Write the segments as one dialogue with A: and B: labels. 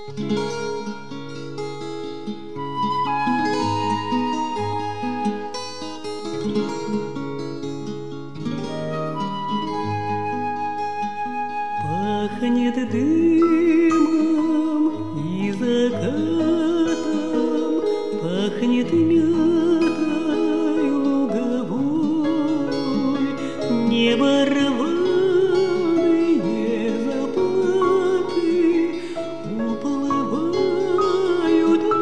A: Пахнет дымом и закатом, пахнет мятой луговой, небо рваные заплаты уплывают на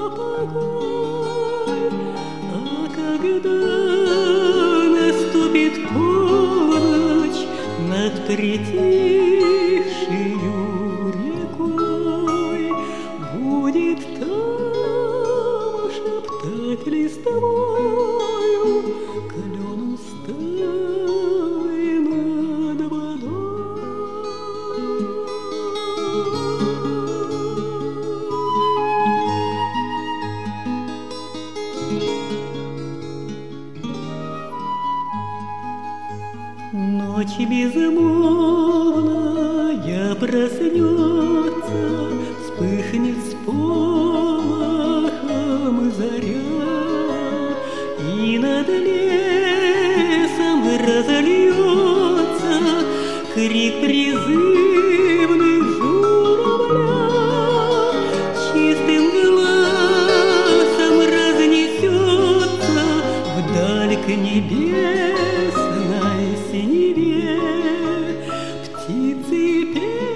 A: покой. А когда наступит полночь над притихшею рекой, будет там шептать листовою клен усталый над водой. Ночь безмолвная проснется, вспыхнет с полохом заря, и над лесом разольется крик призывный журавля. Чистым глазом разнесется вдаль к небесной синеве птицы песнь.